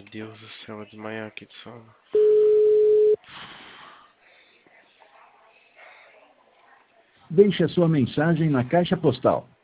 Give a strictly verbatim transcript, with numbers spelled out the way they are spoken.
Deus do céu, vou desmaiar aqui de sono. Deixe a sua mensagem na caixa postal